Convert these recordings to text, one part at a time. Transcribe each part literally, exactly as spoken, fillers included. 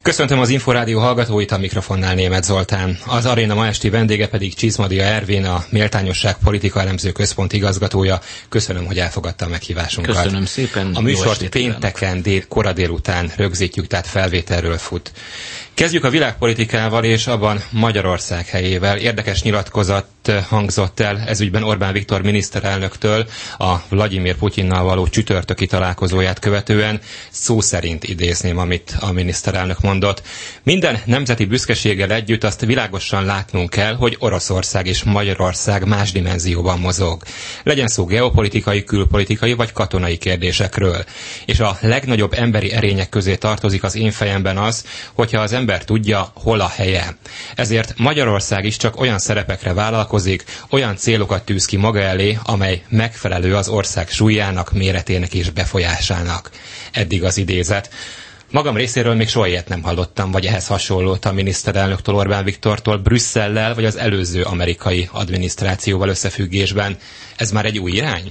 Köszöntöm az Inforádió hallgatóit, a mikrofonnál Németh Zoltán. Az aréna ma esti vendége pedig Csiszmadia Ervin, a Méltányosság Politika Elemző Központ igazgatója. Köszönöm, hogy elfogadta a meghívásunkat. Köszönöm szépen. A műsort pénteken dél, kora délután rögzítjük, tehát felvételről fut. Kezdjük a világpolitikával, és abban Magyarország helyével. Érdekes nyilatkozat hangzott el ezügyben Orbán Viktor miniszterelnöktől a Vladimir Putyinnal való csütörtöki találkozóját követően. Szó szerint idézném, amit a miniszterelnök mondott. Minden nemzeti büszkeséggel együtt azt világosan látnunk kell, hogy Oroszország és Magyarország más dimenzióban mozog. Legyen szó geopolitikai, külpolitikai vagy katonai kérdésekről. És a legnagyobb emberi erények közé tartozik az én fejemben az, hogyha az ember tudja, hol a helye. Ezért Magyarország is csak olyan szerepekre vállalkozik, olyan célokat tűz ki maga elé, amely megfelelő az ország súlyának, méretének és befolyásának. Eddig az idézet. Magam részéről még soha ilyet nem hallottam, vagy ehhez hasonlót a miniszterelnöktől, Orbán Viktortól Brüsszellel, vagy az előző amerikai adminisztrációval összefüggésben. Ez már egy új irány?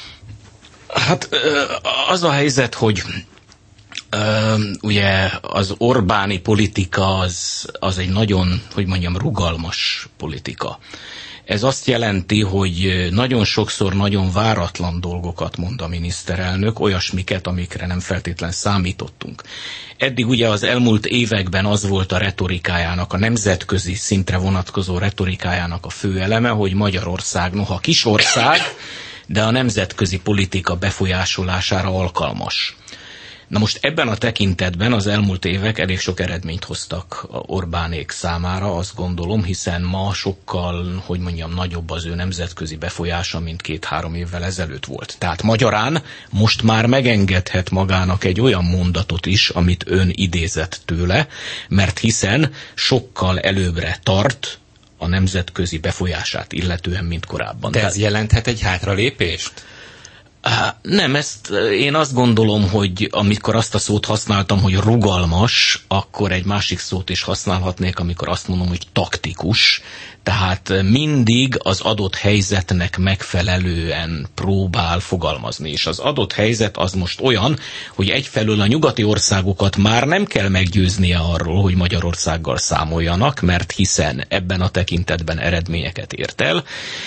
Hát az a helyzet, hogy Uh, ugye az Orbáni politika az, az egy nagyon, hogy mondjam, rugalmas politika. Ez azt jelenti, hogy nagyon sokszor nagyon váratlan dolgokat mond a miniszterelnök, olyasmiket, amikre nem feltétlen számítottunk. Eddig ugye az elmúlt években az volt a retorikájának, a nemzetközi szintre vonatkozó retorikájának a fő eleme, hogy Magyarország, noha kis ország, de a nemzetközi politika befolyásolására alkalmas. Na most ebben a tekintetben az elmúlt évek elég sok eredményt hoztak Orbánék számára, azt gondolom, hiszen ma sokkal, hogy mondjam, nagyobb az ő nemzetközi befolyása, mint két-három évvel ezelőtt volt. Tehát magyarán most már megengedhet magának egy olyan mondatot is, amit ön idézett tőle, mert hiszen sokkal előbbre tart a nemzetközi befolyását illetően, mint korábban. De ez Tehát... jelenthet egy hátralépést? Nem, ezt én azt gondolom, hogy amikor azt a szót használtam, hogy rugalmas, akkor egy másik szót is használhatnék, amikor azt mondom, hogy taktikus. Tehát mindig az adott helyzetnek megfelelően próbál fogalmazni. És az adott helyzet az most olyan, hogy egyfelől a nyugati országokat már nem kell meggyőznie arról, hogy Magyarországgal számoljanak, mert hiszen ebben a tekintetben eredményeket ért el,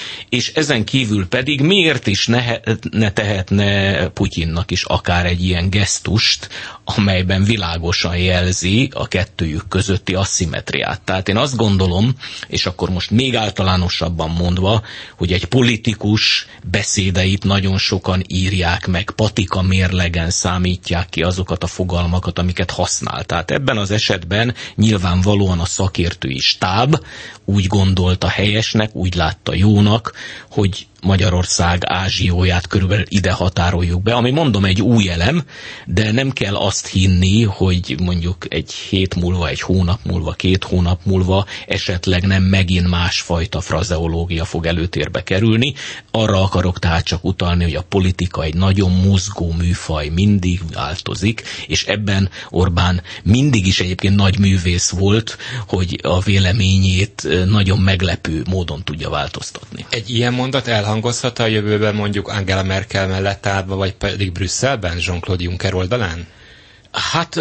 és ezen kívül pedig miért is ne, ne tehetne Putyinnak is akár egy ilyen gesztust, amelyben világosan jelzi a kettőjük közötti asszimetriát. Tehát én azt gondolom, és akkor most még általánosabban mondva, hogy egy politikus beszédeit nagyon sokan írják meg, patika mérlegen számítják ki azokat a fogalmakat, amiket használ. Tehát ebben az esetben nyilvánvalóan a szakértői stáb úgy gondolta helyesnek, úgy látta jónak, hogy Magyarország ázsióját körülbelül ide határoljuk be, ami mondom egy új elem, de nem kell azt hinni, hogy mondjuk egy hét múlva, egy hónap múlva, két hónap múlva esetleg nem megint másfajta frazeológia fog előtérbe kerülni. Arra akarok tehát csak utalni, hogy a politika egy nagyon mozgó műfaj, mindig változik, és ebben Orbán mindig is egyébként nagy művész volt, hogy a véleményét nagyon meglepő módon tudja változtatni. Egy ilyen mondat elhangozhat a jövőben mondjuk Angela Merkel mellett állva, vagy pedig Brüsszelben, Jean-Claude Juncker oldalán? Hát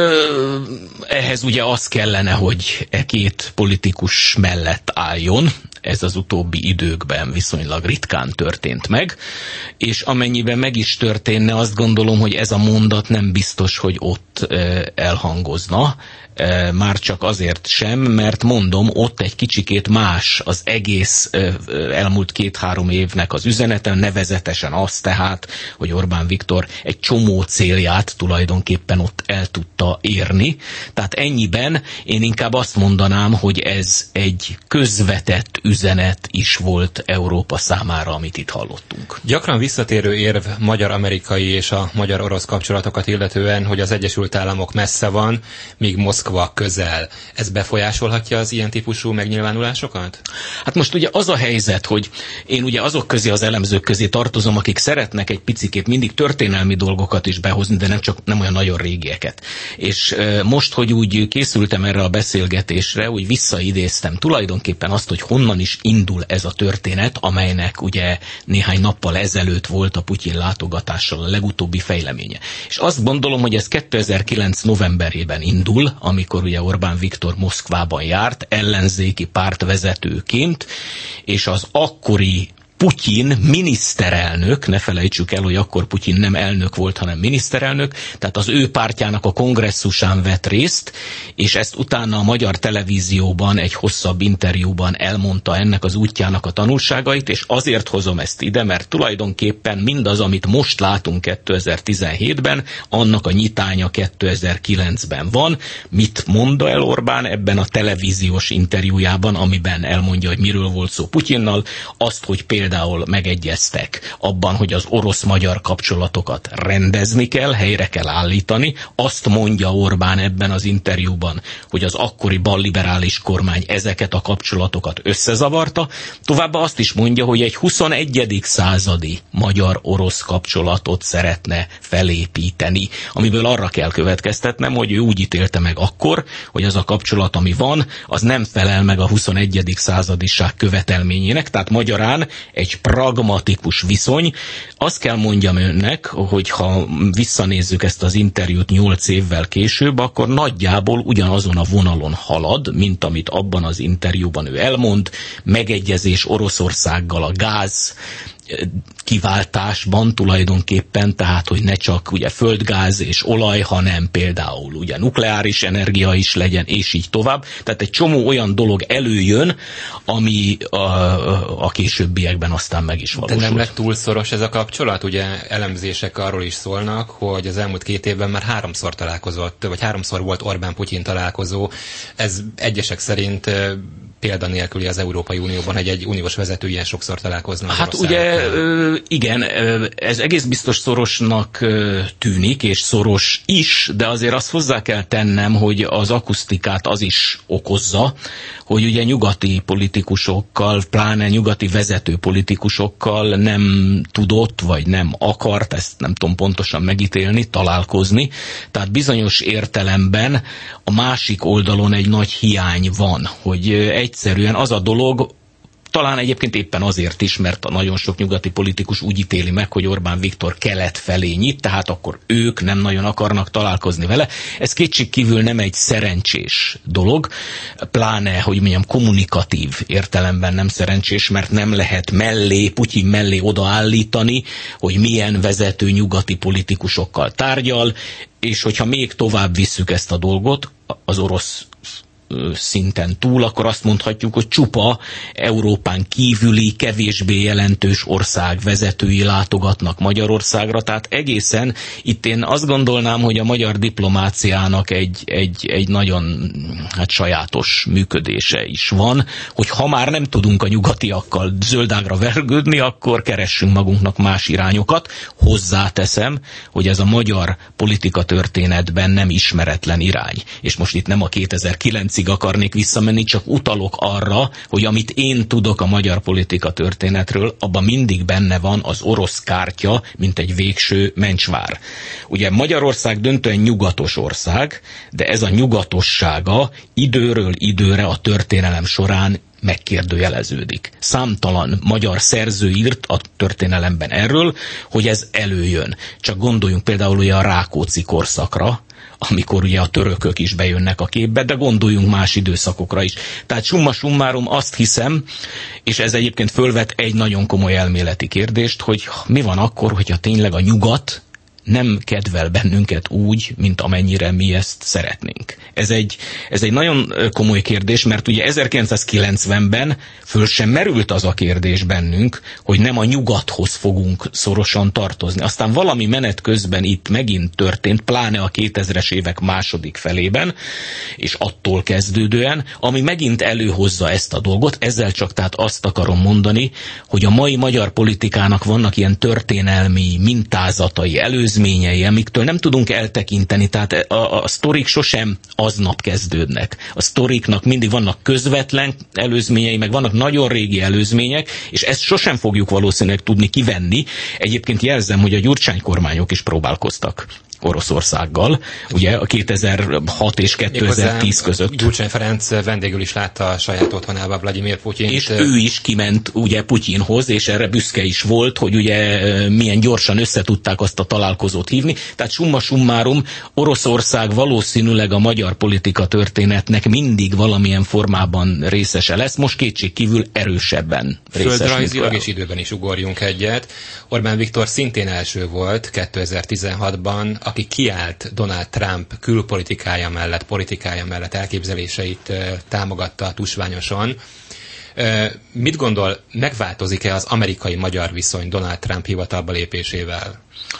ö, ehhez ugye az kellene, hogy e két politikus mellett álljon. Ez az utóbbi időkben viszonylag ritkán történt meg, és amennyiben meg is történne, azt gondolom, hogy ez a mondat nem biztos, hogy ott ö, elhangozna. Már csak azért sem, mert mondom, ott egy kicsikét más az egész elmúlt két-három évnek az üzenete, nevezetesen az tehát, hogy Orbán Viktor egy csomó célját tulajdonképpen ott el tudta érni. Tehát ennyiben én inkább azt mondanám, hogy ez egy közvetett üzenet is volt Európa számára, amit itt hallottunk. Gyakran visszatérő érv magyar-amerikai és a magyar-orosz kapcsolatokat illetően, hogy az Egyesült Államok messze van, míg Moszkva közel. Ez befolyásolhatja az ilyen típusú megnyilvánulásokat? Hát most ugye az a helyzet, hogy én ugye azok közé, az elemzők közé tartozom, akik szeretnek egy picikét mindig történelmi dolgokat is behozni, de nem csak nem olyan nagyon régieket. És e, most, hogy úgy készültem erre a beszélgetésre, úgy visszaidéztem tulajdonképpen azt, hogy honnan is indul ez a történet, amelynek ugye néhány nappal ezelőtt volt a Putyin látogatással a legutóbbi fejleménye. És azt gondolom, hogy ez kétezer-kilenc novemberében indul, amikor ugye Orbán Viktor Moszkvában járt, ellenzéki pártvezetőként, és az akkori Putyin miniszterelnök, ne felejtsük el, hogy akkor Putyin nem elnök volt, hanem miniszterelnök, tehát az ő pártjának a kongresszusán vett részt, és ezt utána a magyar televízióban egy hosszabb interjúban elmondta ennek az útjának a tanulságait, és azért hozom ezt ide, mert tulajdonképpen mindaz, amit most látunk kétezer-tizenhétben, annak a nyitánya kétezer-kilencben van. Mit mond el Orbán ebben a televíziós interjújában, amiben elmondja, hogy miről volt szó Putyinnal, azt, hogy például Például megegyeztek abban, hogy az orosz-magyar kapcsolatokat rendezni kell, helyre kell állítani. Azt mondja Orbán ebben az interjúban, hogy az akkori balliberális kormány ezeket a kapcsolatokat összezavarta. Továbbá azt is mondja, hogy egy huszonegyedik századi magyar-orosz kapcsolatot szeretne felépíteni, amiből arra kell következtetnem, hogy ő úgy ítélte meg akkor, hogy az a kapcsolat, ami van, az nem felel meg a huszonegyedik századiság követelményének, tehát magyarán egy pragmatikus viszony. Azt kell mondjam önnek, hogy ha visszanézzük ezt az interjút nyolc évvel később, akkor nagyjából ugyanazon a vonalon halad, mint amit abban az interjúban ő elmond, megegyezés Oroszországgal a gáz kiváltásban tulajdonképpen, tehát hogy ne csak ugye földgáz és olaj, hanem például ugye nukleáris energia is legyen, és így tovább. Tehát egy csomó olyan dolog előjön, ami a, a későbbiekben aztán meg is valósul. De nem lett túl szoros ez a kapcsolat? Ugye elemzések arról is szólnak, hogy az elmúlt két évben már háromszor találkozott, vagy háromszor volt Orbán-Putyin találkozó. Ez egyesek szerint példanélküli az Európai Unióban, hogy egy uniós vezető ilyen sokszor találkozna. Hát ugye igen, ez egész biztos szorosnak tűnik, és szoros is, de azért azt hozzá kell tennem, hogy az akusztikát az is okozza, hogy ugye nyugati politikusokkal, pláne nyugati vezető politikusokkal nem tudott, vagy nem akart, ezt nem tudom pontosan megítélni, találkozni. Tehát bizonyos értelemben a másik oldalon egy nagy hiány van, hogy egyszerűen az a dolog, talán egyébként éppen azért is, mert a nagyon sok nyugati politikus úgy ítéli meg, hogy Orbán Viktor kelet felé nyit, tehát akkor ők nem nagyon akarnak találkozni vele. Ez kétségkívül nem egy szerencsés dolog, pláne, hogy mondjam, kommunikatív értelemben nem szerencsés, mert nem lehet mellé, Putyin mellé odaállítani, hogy milyen vezető nyugati politikusokkal tárgyal, és hogyha még tovább visszük ezt a dolgot, az orosz szinten túl, akkor azt mondhatjuk, hogy csupa Európán kívüli, kevésbé jelentős ország vezetői látogatnak Magyarországra, tehát egészen itt én azt gondolnám, hogy a magyar diplomáciának egy, egy, egy nagyon hát sajátos működése is van, hogy ha már nem tudunk a nyugatiakkal zöldágra vergődni, akkor keressünk magunknak más irányokat. Hozzáteszem, hogy ez a magyar politika történetben nem ismeretlen irány. És most itt nem a kétezer-kilencig akarnék visszamenni, csak utalok arra, hogy amit én tudok a magyar politika történetről, abban mindig benne van az orosz kártya, mint egy végső mencsvár. Ugye Magyarország döntően nyugatos ország, de ez a nyugatossága időről időre a történelem során megkérdőjeleződik. Számtalan magyar szerző írt a történelemben erről, hogy ez előjön. Csak gondoljunk például ugye a Rákóczi korszakra, amikor ugye a törökök is bejönnek a képbe, de gondoljunk más időszakokra is. Tehát summa summarum azt hiszem, és ez egyébként fölvet egy nagyon komoly elméleti kérdést, hogy mi van akkor, hogyha tényleg a nyugat nem kedvel bennünket úgy, mint amennyire mi ezt szeretnénk. Ez egy, ez egy nagyon komoly kérdés, mert ugye ezerkilencszázkilencvenben föl sem merült az a kérdés bennünk, hogy nem a nyugathoz fogunk szorosan tartozni. Aztán valami menet közben itt megint történt, pláne a kétezres évek második felében, és attól kezdődően, ami megint előhozza ezt a dolgot, ezzel csak tehát azt akarom mondani, hogy a mai magyar politikának vannak ilyen történelmi mintázatai, előzményei, amiktől nem tudunk eltekinteni, tehát a, a, a sztorik sosem aznap kezdődnek. A sztoriknak mindig vannak közvetlen előzményei, meg vannak nagyon régi előzmények, és ezt sosem fogjuk valószínűleg tudni kivenni. Egyébként jelzem, hogy a Gyurcsány kormányok is próbálkoztak Oroszországgal, ugye a kétezer-hat és kétezer-tíz között. Gyurcsány Ferenc vendégül is látta a saját otthonába Vladimir Putyint. És ő is kiment ugye Putyinhoz, és erre büszke is volt, hogy ugye milyen gyorsan összetudták azt a találkozót hívni. Tehát summa summarum, Oroszország valószínűleg a magyar politika történetnek mindig valamilyen formában részese lesz, most kétségkívül erősebben részes. Földrajzilag és időben is ugorjunk egyet. Orbán Viktor szintén első volt kétezer-tizenhatban, aki kiállt Donald Trump külpolitikája mellett, politikája mellett, elképzeléseit támogatta tusványosan. Mit gondol, megváltozik-e az amerikai-magyar viszony Donald Trump hivatalba lépésével?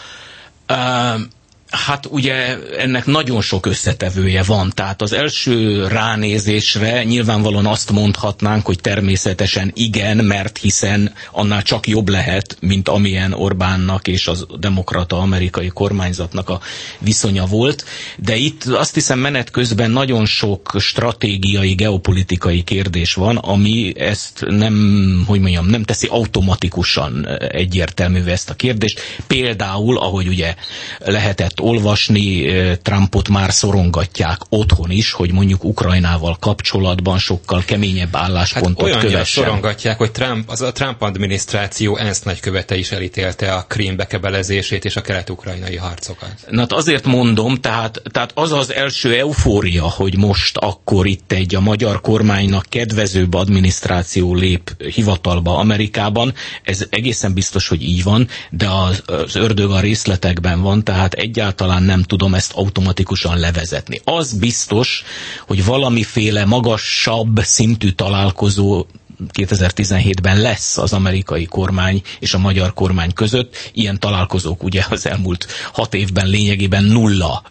Um. Hát ugye ennek nagyon sok összetevője van, tehát az első ránézésre nyilvánvalóan azt mondhatnánk, hogy természetesen igen, mert hiszen annál csak jobb lehet, mint amilyen Orbánnak és az demokrata amerikai kormányzatnak a viszonya volt, de itt azt hiszem menet közben nagyon sok stratégiai, geopolitikai kérdés van, ami ezt nem, hogy mondjam, nem teszi automatikusan egyértelművé ezt a kérdést. Például, ahogy ugye lehetett olvasni, Trumpot már szorongatják otthon is, hogy mondjuk Ukrajnával kapcsolatban sokkal keményebb álláspontot hát kövessen. Szorongatják, hogy Trump, az a Trump adminisztráció ENSZ nagykövete is elítélte a Krím bekebelezését és a kelet-ukrajnai harcokat. Na hát azért mondom, tehát, tehát az az első eufória, hogy most akkor itt egy a magyar kormánynak kedvezőbb adminisztráció lép hivatalba Amerikában, ez egészen biztos, hogy így van, de az, az ördög a részletekben van, tehát egyáltalán nem tudom ezt automatikusan levezetni. Az biztos, hogy valamiféle magasabb szintű találkozó kétezer-tizenhétben lesz az amerikai kormány és a magyar kormány között. Ilyen találkozók ugye az elmúlt hat évben lényegében nulla,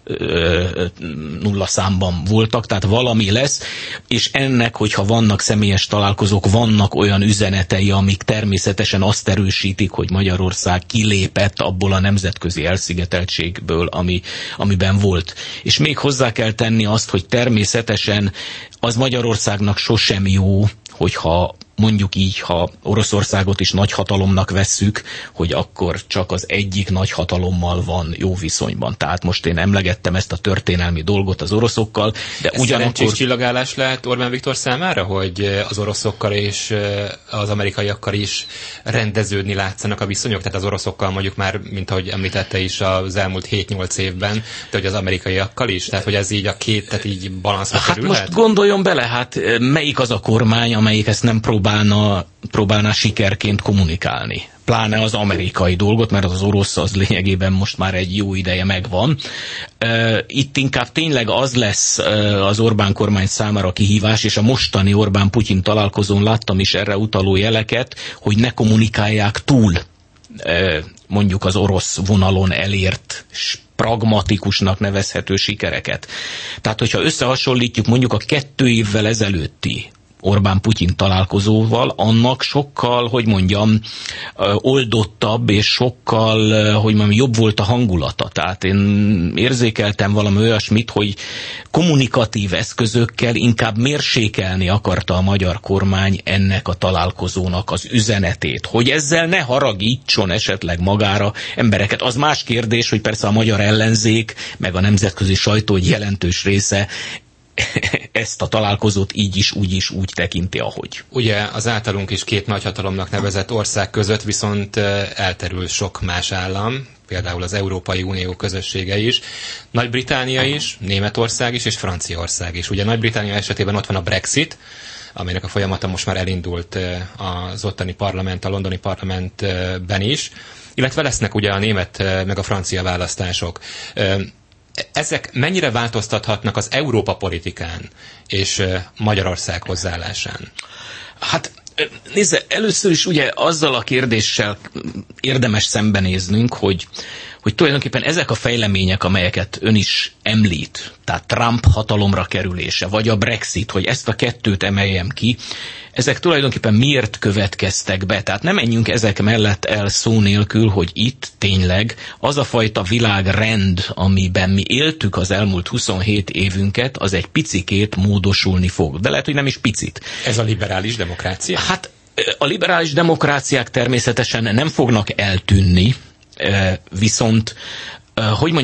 nulla számban voltak, tehát valami lesz, és ennek, hogyha vannak személyes találkozók, vannak olyan üzenetei, amik természetesen azt erősítik, hogy Magyarország kilépett abból a nemzetközi elszigeteltségből, ami, amiben volt. És még hozzá kell tenni azt, hogy természetesen az Magyarországnak sosem jó, hogyha mondjuk így, ha Oroszországot is nagyhatalomnak vesszük, hogy akkor csak az egyik nagyhatalommal van jó viszonyban. Tehát most én emlegettem ezt a történelmi dolgot az oroszokkal, de ez ugyanakkor... szerencsés csillagállás lehet Orbán Viktor számára, hogy az oroszokkal és az amerikaiakkal is rendeződni látszanak a viszonyok? Tehát az oroszokkal mondjuk már, mint ahogy említette is az elmúlt hét-nyolc évben, de hogy az amerikaiakkal is? Tehát, hogy ez így a két, tehát így balanszba hát kerülhet? Most gondoljon bele, hát melyik az a kormány, amelyik ezt nem próbálna, próbálna sikerként kommunikálni? Pláne az amerikai dolgot, mert az orosz az lényegében most már egy jó ideje megvan. Itt inkább tényleg az lesz az Orbán kormány számára kihívás, és a mostani Orbán-Putyin találkozón láttam is erre utaló jeleket, hogy ne kommunikálják túl mondjuk az orosz vonalon elért pragmatikusnak nevezhető sikereket. Tehát, hogyha összehasonlítjuk mondjuk a kettő évvel ezelőtti Orbán-Putyin találkozóval, annak sokkal, hogy mondjam, oldottabb és sokkal, hogy mondjam, jobb volt a hangulata. Tehát én érzékeltem valami olyasmit, hogy kommunikatív eszközökkel inkább mérsékelni akarta a magyar kormány ennek a találkozónak az üzenetét. Hogy ezzel ne haragítson esetleg magára embereket. Az más kérdés, hogy persze a magyar ellenzék, meg a nemzetközi sajtó egy jelentős része ezt a találkozót így is, úgy is úgy tekinti, ahogy. Ugye az általunk is két nagyhatalomnak nevezett ország között viszont elterül sok más állam, például az Európai Unió közössége is, Nagy-Britannia is, Németország is és Franciaország is. Ugye Nagy-Britannia esetében ott van a Brexit, aminek a folyamata most már elindult az ottani parlament, a londoni parlamentben is, illetve lesznek ugye a német meg a francia választások. Ezek mennyire változtathatnak az Európa politikán és Magyarország hozzáállásán? Hát nézze, először is ugye azzal a kérdéssel érdemes szembenéznünk, hogy, hogy tulajdonképpen ezek a fejlemények, amelyeket ön is említ, tehát Trump hatalomra kerülése, vagy a Brexit, hogy ezt a kettőt emeljem ki, ezek tulajdonképpen miért következtek be? Tehát nem menjünk ezek mellett el szó nélkül, hogy itt tényleg az a fajta világrend, amiben mi éltük az elmúlt huszonhét évünket, az egy picikét módosulni fog. De lehet, hogy nem is picit. Ez a liberális demokrácia? Hát a liberális demokráciák természetesen nem fognak eltűnni, viszont, hogy mondjam,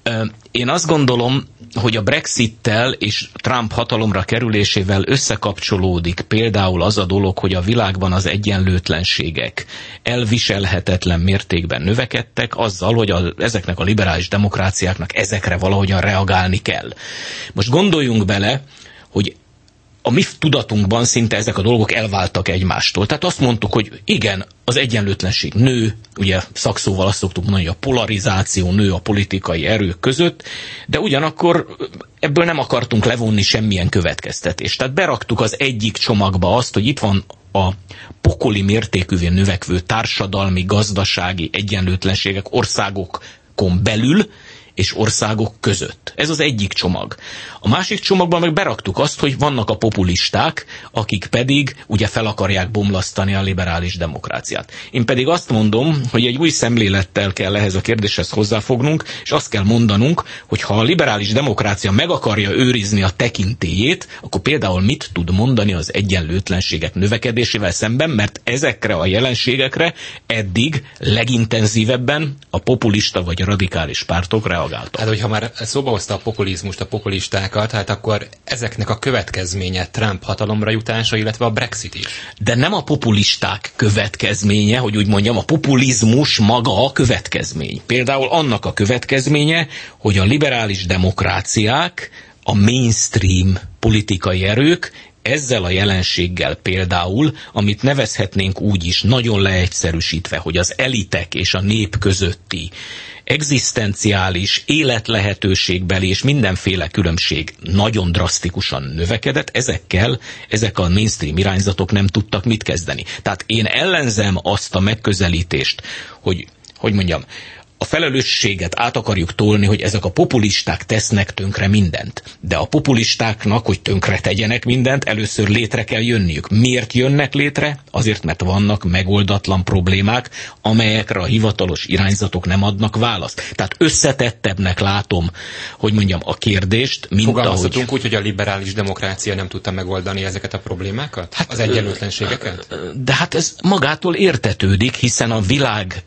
Én azt gondolom, hogy a Brexittel és Trump hatalomra kerülésével összekapcsolódik például az a dolog, hogy a világban az egyenlőtlenségek elviselhetetlen mértékben növekedtek, azzal, hogy a, ezeknek a liberális demokráciáknak ezekre valahogyan reagálni kell. Most gondoljunk bele, hogy a mi tudatunkban szinte ezek a dolgok elváltak egymástól. Tehát azt mondtuk, hogy igen, az egyenlőtlenség nő, ugye szakszóval azt szoktuk mondani, hogy a polarizáció nő a politikai erők között, de ugyanakkor ebből nem akartunk levonni semmilyen következtetést. Tehát beraktuk az egyik csomagba azt, hogy itt van a pokoli mértékűvé növekvő társadalmi, gazdasági egyenlőtlenségek országokon belül, és országok között. Ez az egyik csomag. A másik csomagban meg beraktuk azt, hogy vannak a populisták, akik pedig ugye fel akarják bomlasztani a liberális demokráciát. Én pedig azt mondom, hogy egy új szemlélettel kell ehhez a kérdéshez hozzáfognunk, és azt kell mondanunk, hogy ha a liberális demokrácia meg akarja őrizni a tekintélyét, akkor például mit tud mondani az egyenlőtlenségek növekedésével szemben, mert ezekre a jelenségekre eddig legintenzívebben a populista vagy a radikális pártok reagáltak. Hát, hogyha már szóba hozta a populizmust, a populistákat, hát akkor ezeknek a következménye Trump hatalomra jutása, illetve a Brexit is. De nem a populisták következménye, hogy úgy mondjam, a populizmus maga a következmény. Például annak a következménye, hogy a liberális demokráciák, a mainstream politikai erők ezzel a jelenséggel például, amit nevezhetnénk úgy is, nagyon leegyszerűsítve, hogy az elitek és a nép közötti egzisztenciális, életlehetőségbeli és mindenféle különbség nagyon drasztikusan növekedett, ezekkel, ezek a mainstream irányzatok nem tudtak mit kezdeni. Tehát én ellenzem azt a megközelítést, hogy, hogy mondjam, a felelősséget át akarjuk tolni, hogy ezek a populisták tesznek tönkre mindent. De a populistáknak, hogy tönkre tegyenek mindent, először létre kell jönniük. Miért jönnek létre? Azért, mert vannak megoldatlan problémák, amelyekre a hivatalos irányzatok nem adnak választ. Tehát összetettebbnek látom, hogy mondjam, a kérdést, mint Fogalmazhatunk ahogy... úgy, hogy a liberális demokrácia nem tudta megoldani ezeket a problémákat? Hát, az egyenlőtlenségeket? De hát ez magától értetődik, hiszen a világ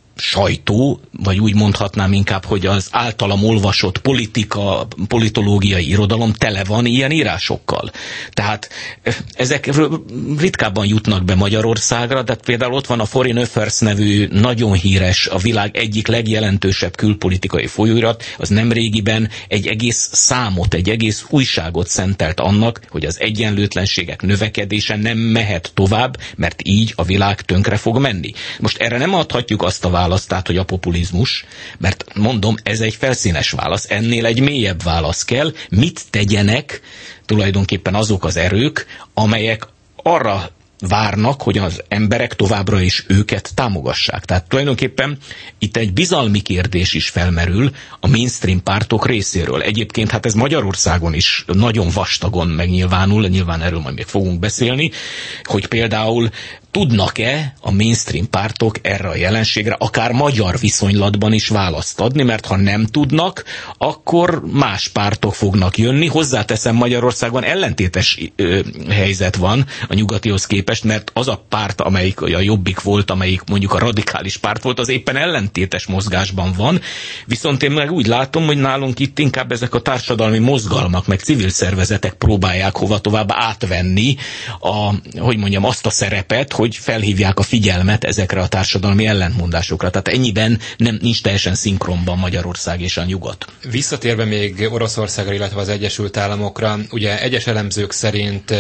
sajtó, vagy úgy mondhatnám inkább, hogy az általam olvasott politika, politológiai irodalom tele van ilyen írásokkal. Tehát ezek ritkábban jutnak be Magyarországra, de például ott van a Foreign Affairs nevű nagyon híres, a világ egyik legjelentősebb külpolitikai folyóirat, az nemrégiben egy egész számot, egy egész újságot szentelt annak, hogy az egyenlőtlenségek növekedése nem mehet tovább, mert így a világ tönkre fog menni. Most erre nem adhatjuk azt a választ, tehát, hogy a populizmus, mert mondom, ez egy felszínes válasz, ennél egy mélyebb válasz kell, mit tegyenek tulajdonképpen azok az erők, amelyek arra várnak, hogy az emberek továbbra is őket támogassák. Tehát tulajdonképpen itt egy bizalmi kérdés is felmerül a mainstream pártok részéről. Egyébként hát ez Magyarországon is nagyon vastagon megnyilvánul, nyilván erről majd még fogunk beszélni, hogy például tudnak-e a mainstream pártok erre a jelenségre akár magyar viszonylatban is választ adni, mert ha nem tudnak, akkor más pártok fognak jönni. Hozzáteszem, Magyarországon ellentétes ö, helyzet van a nyugatihoz képest, mert az a párt, amelyik a Jobbik volt, amelyik mondjuk a radikális párt volt, az éppen ellentétes mozgásban van. Viszont én meg úgy látom, hogy nálunk itt inkább ezek a társadalmi mozgalmak, meg civil szervezetek próbálják hova tovább átvenni a, hogy mondjam, azt a szerepet, hogy felhívják a figyelmet ezekre a társadalmi ellentmondásokra. Tehát ennyiben nem, nincs teljesen szinkronban Magyarország és a nyugat. Visszatérve még Oroszországra, illetve az Egyesült Államokra, ugye egyes elemzők szerint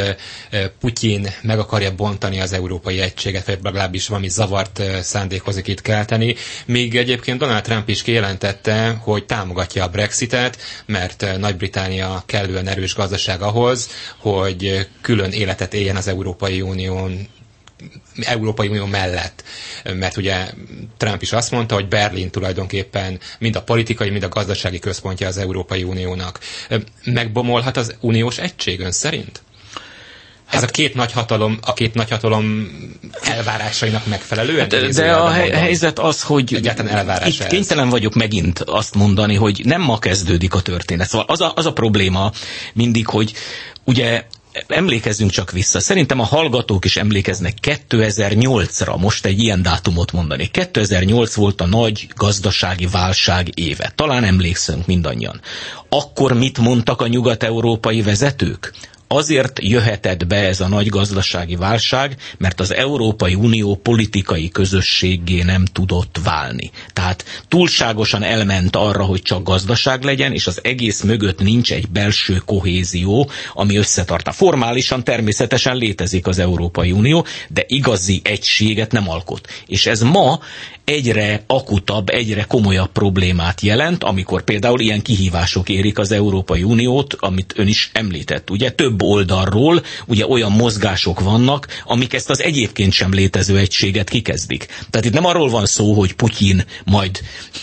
Putyin meg akarja bontani az európai egységet, vagy legalábbis valami zavart szándékozik itt kelteni, míg egyébként Donald Trump is kijelentette, hogy támogatja a Brexitet, mert Nagy-Britannia kellően erős gazdaság ahhoz, hogy külön életet éljen az Európai Unión Európai Unió mellett. Mert ugye Trump is azt mondta, hogy Berlin tulajdonképpen mind a politikai, mind a gazdasági központja az Európai Uniónak. Megbomolhat az uniós egység ön szerint? Ez hát, a két nagyhatalom, a két nagyhatalom elvárásainak megfelelően? De, de a hely, helyzet az, hogy itt kénytelen vagyok megint azt mondani, hogy nem ma kezdődik a történet. Szóval az a, az a probléma mindig, hogy ugye emlékezzünk csak vissza. Szerintem a hallgatók is emlékeznek kétezer-nyolcra, most egy ilyen dátumot mondani. kétezer-nyolc volt a nagy gazdasági válság éve. Talán emlékszünk mindannyian. Akkor mit mondtak a nyugat-európai vezetők? Azért jöhetett be ez a nagy gazdasági válság, mert az Európai Unió politikai közösséggé nem tudott válni. Tehát túlságosan elment arra, hogy csak gazdaság legyen, és az egész mögött nincs egy belső kohézió, ami összetartna. Formálisan természetesen létezik az Európai Unió, de igazi egységet nem alkot. És ez ma egyre akutabb, egyre komolyabb problémát jelent, amikor például ilyen kihívások érik az Európai Uniót, amit ön is említett. Ugye több oldalról ugye olyan mozgások vannak, amik ezt az egyébként sem létező egységet kikezdik. Tehát itt nem arról van szó, hogy Putyin majd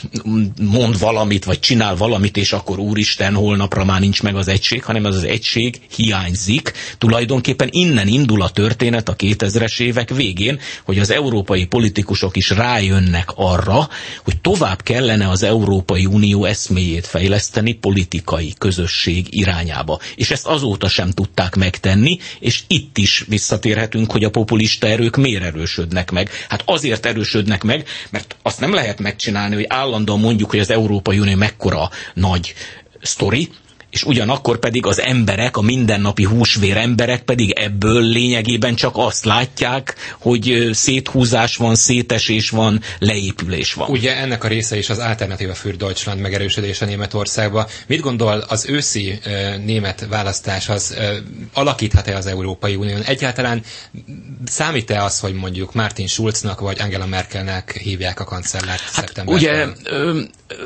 mond valamit, vagy csinál valamit, és akkor úristen, holnapra már nincs meg az egység, hanem az az egység hiányzik. Tulajdonképpen innen indul a történet a kétezres évek végén, hogy az európai politikusok is rájönnek arra, hogy tovább kellene az Európai Unió eszméjét fejleszteni politikai közösség irányába. És ezt azóta sem tudták megtenni, és itt is visszatérhetünk, hogy a populista erők miért erősödnek meg. Hát azért erősödnek meg, mert azt nem lehet megcsinálni, hogy állandóan mondjuk, hogy az Európai Unió mekkora nagy sztori, és ugyanakkor pedig az emberek, a mindennapi húsvér emberek pedig ebből lényegében csak azt látják, hogy széthúzás van, szétesés van, leépülés van. Ugye ennek a része is az Alternative für Deutschland megerősödése Németországban. Mit gondol, az őszi uh, német választás az uh, alakíthat-e az Európai Unión? Egyáltalán számít-e az, hogy mondjuk Martin Schulznak vagy Angela Merkelnek hívják a kancellárt hát szeptemberben? Ugye... Ö, ö,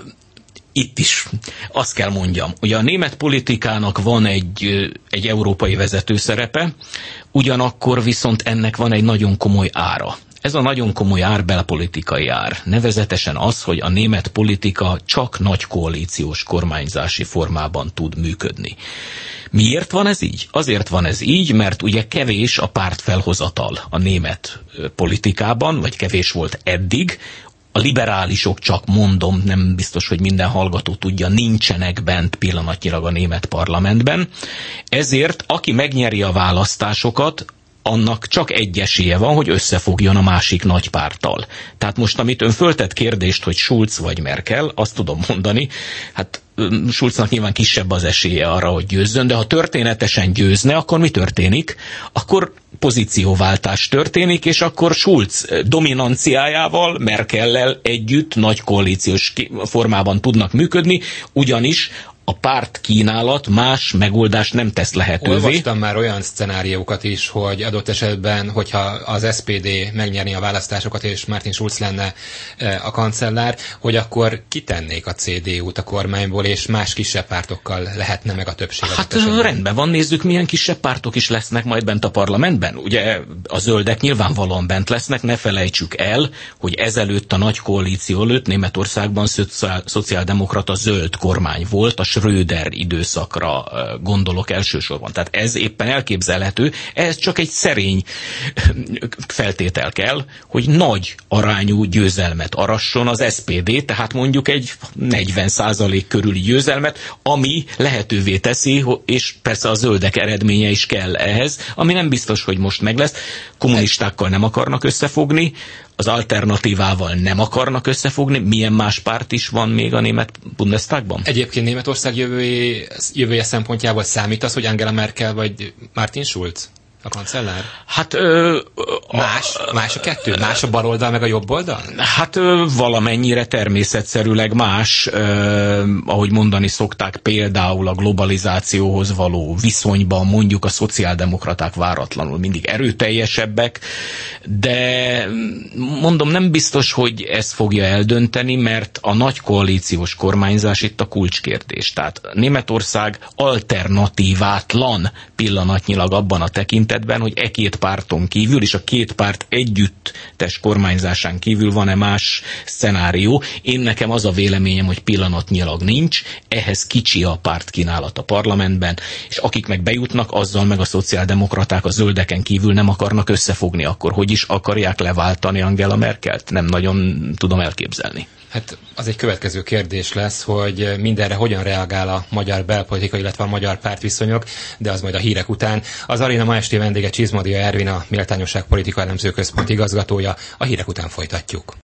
Itt is azt kell mondjam, ugye a német politikának van egy, egy európai vezető szerepe, ugyanakkor viszont ennek van egy nagyon komoly ára. Ez a nagyon komoly ár belpolitikai ár. Nevezetesen az, hogy a német politika csak nagy koalíciós kormányzási formában tud működni. Miért van ez így? Azért van ez így, mert ugye kevés a pártfelhozatal a német politikában, vagy kevés volt eddig. A liberálisok, csak mondom, nem biztos, hogy minden hallgató tudja, nincsenek bent pillanatnyilag a német parlamentben. Ezért, aki megnyeri a választásokat, annak csak egy esélye van, hogy összefogjon a másik nagy párttal. Tehát most, amit ön föltett kérdést, hogy Schulz vagy Merkel, azt tudom mondani, hát Schulznak nyilván kisebb az esélye arra, hogy győzzön, de ha történetesen győzne, akkor mi történik? Akkor pozícióváltás történik, és akkor Schulz dominanciájával, Merkellel együtt nagy koalíciós formában tudnak működni, ugyanis a párt kínálat más megoldást nem tesz lehetővé. Olvastam már olyan szcenáriókat is, hogy adott esetben, hogyha az es pé dé megnyerni a választásokat, és Martin Schulz lenne a kancellár, hogy akkor kitennék a cé dé út a kormányból, és más kisebb pártokkal lehetne meg a többség. Hát rendben van, nézzük, milyen kisebb pártok is lesznek majd bent a parlamentben. Ugye a zöldek nyilvánvalóan bent lesznek, ne felejtsük el, hogy ezelőtt a nagy koalíció előtt Németországban szociál, szociáldemokrata zöld kormány volt, a Schröder időszakra gondolok elsősorban. Tehát ez éppen elképzelhető, ez csak egy szerény feltétel kell, hogy nagy arányú győzelmet arasson az es pé dé, tehát mondjuk egy negyven százalék körüli győzelmet, ami lehetővé teszi, és persze a zöldek eredménye is kell ehhez, ami nem biztos, hogy most meg lesz. Kommunistákkal nem akarnak összefogni, az alternatívával nem akarnak összefogni. Milyen más párt is van még a német Bundestagban? Egyébként Németország jövője, jövője szempontjából számít az, hogy Angela Merkel vagy Martin Schulz a kancellár? Hát... Ö, más? A, más a kettő? Más a baloldal meg a jobb oldal? Hát ö, valamennyire természetszerűleg más, ö, ahogy mondani szokták, például a globalizációhoz való viszonyban mondjuk a szociáldemokraták váratlanul mindig erőteljesebbek, de mondom, nem biztos, hogy ez fogja eldönteni, mert a nagy koalíciós kormányzás itt a kulcskérdés. Tehát Németország alternatívátlan pillanatnyilag abban a tekintetben, tekintetben, hogy e két párton kívül, és a két párt együttes kormányzásán kívül van-e más szenárió. Én nekem az a véleményem, hogy pillanatnyilag nincs, ehhez kicsi a pártkínálat a parlamentben, és akik meg bejutnak, azzal meg a szociáldemokraták a zöldeken kívül nem akarnak összefogni, akkor hogy is akarják leváltani Angela Merkelt? Nem nagyon tudom elképzelni. Hát az egy következő kérdés lesz, hogy mindenre hogyan reagál a magyar belpolitika, illetve a magyar pártviszonyok, de az majd a hírek után. Az Aréna ma esti vendége Csizmadia Ervin, a Méltányosság Politika Elemző Központ igazgatója. A hírek után folytatjuk.